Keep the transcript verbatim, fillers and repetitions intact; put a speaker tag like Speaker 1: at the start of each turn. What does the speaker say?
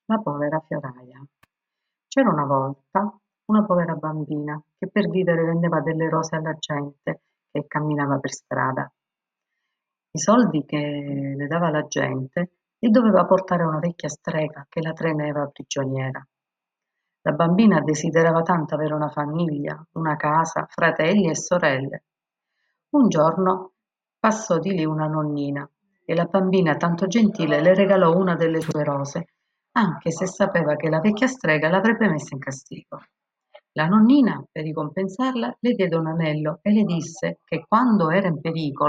Speaker 1: La povera fioraia. C'era una volta una povera bambina che per vivere vendeva delle rose alla gente che camminava per strada. I soldi che le dava la gente li doveva portare a una vecchia strega che la teneva prigioniera. La bambina desiderava tanto avere una famiglia, una casa, fratelli e sorelle. Un giorno passò di lì una nonnina e la bambina, tanto gentile, le regalò una delle sue rose, anche se sapeva che la vecchia strega l'avrebbe messa in castigo. La nonnina, per ricompensarla, le diede un anello e le disse che quando era in pericolo